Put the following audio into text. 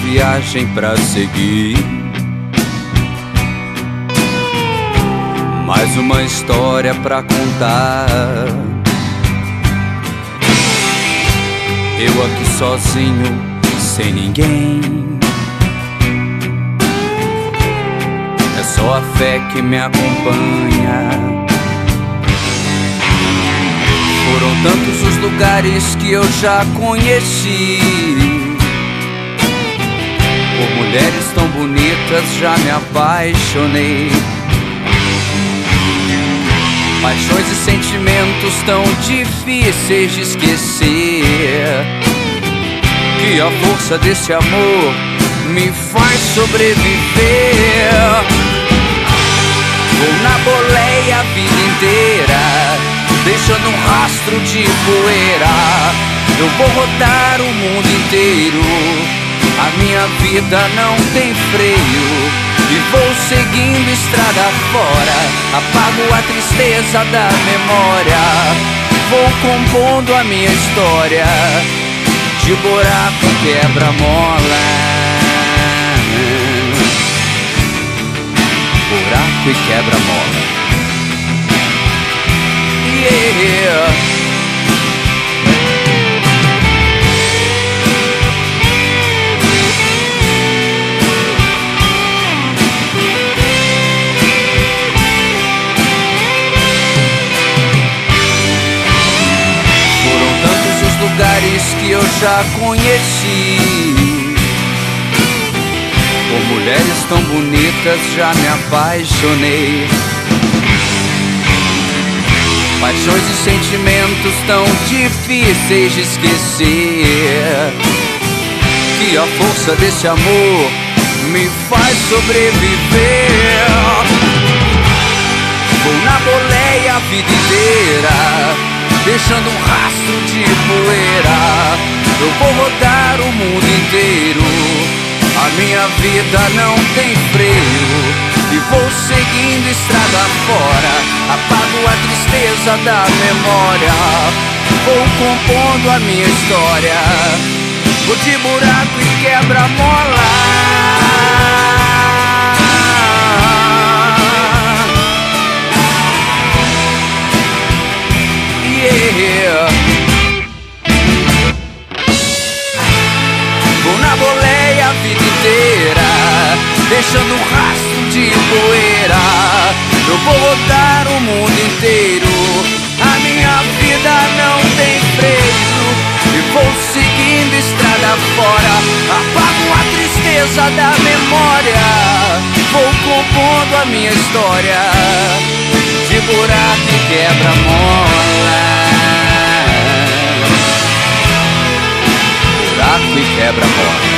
viagem pra seguir, mais uma história pra contar. Eu aqui sozinho, sem ninguém. É só a fé que me acompanha. Foram tantos os lugares que eu já conheci, por mulheres tão bonitas já me apaixonei. Paixões e sentimentos tão difíceis de esquecer, que a força desse amor me faz sobreviver. Vou na boleia a vida inteira, deixando um rastro de poeira. Eu vou rodar o mundo inteiro, a minha vida não tem freio, e vou seguindo estrada fora. Apago a tristeza da memória, vou compondo a minha história, de buraco quebra-mola, buraco e quebra-mola. Yeah. Foram tantos os lugares que eu já conheci, por mulheres tão bonitas já me apaixonei. Paixões e sentimentos tão difíceis de esquecer, que a força desse amor me faz sobreviver. Vou na boleia a vida inteira, deixando um rastro de poeira. Eu vou rodar o mundo inteiro, a minha vida não tem freio, e vou seguindo estrada fora. Apago a tristeza da memória, vou compondo a minha história, vou de buraco e quebra-mola. Yeah. Vou na boleia a vida inteira, deixando um rastro de poeira. Eu vou rodar o mundo inteiro, a minha vida não tem freio, e vou seguindo estrada fora. Apago a tristeza da memória, vou compondo a minha história, de buraco e quebra-mola, buraco e quebra-mola.